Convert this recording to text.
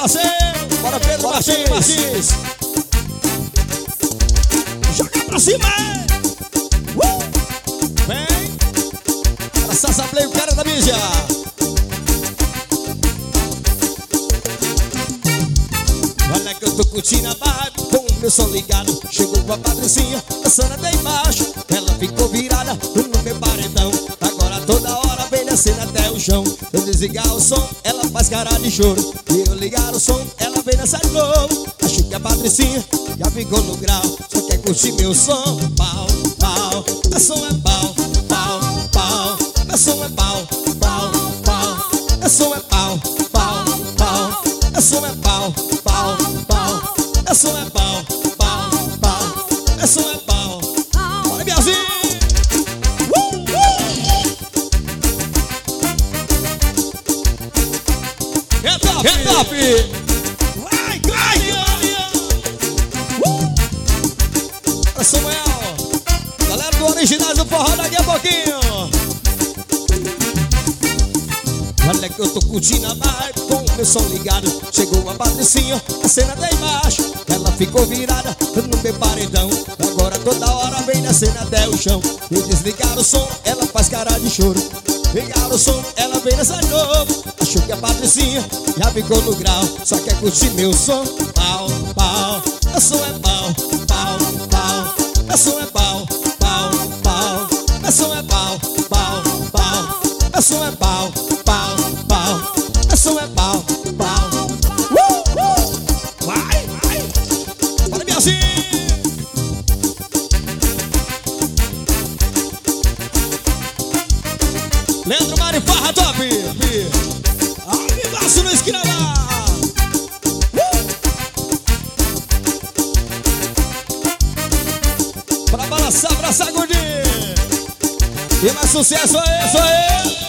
parceiro. Bora, Pedro Martins. Joga pra cima. Vem. Para Sassa Play, o cara da mídia. Olha que eu tô curtindo a vibe, com o meu som ligado. Chegou a Patricinha, dançando até embaixo. Ela ficou virada no meu paredão. Agora toda hora vem descendo até o chão. Eu desligar o som, ela faz cara de choro. E eu ligar o som, ela vem dançar de novo. Acho que a Patricinha já ficou no grau. Só quer curtir meu som. Pau, pau, meu som é pau, pau, pau. Meu som é pau, pau, pau. Meu som é pau, pau, pau. Meu som é pau, pau, pau. Meu som é pau, pau, pau. Meu som é pau. Bora, Bielzinho! É top! Vai, Samuel! Galera do Originais do Forró, daqui a pouquinho! Olha que eu tô curtindo a vibe, com o meu som ligado. Chegou a Patricinha, a cena até embaixo. Ela ficou virada no meu paredão. Agora toda hora vem descendo até o chão. E desligar o som, ela faz cara de choro. Ligar o som, ela vem dançar de novo. Acho que a Patricinha já ficou no grau. Só quer curtir meu som. Pau, pau, meu som é pau, pau, pau. Meu som é pau, pau, pau. Meu som é pau, pau, pau. Meu som é pau, pau, pau. Meu som é pau, pau. Vai! Bora, Bielzinho! Leandro Mário Farra, top! Amigaço no esquina lá! Pra balançar, pra sacudir! E mais sucesso aí, isso aí!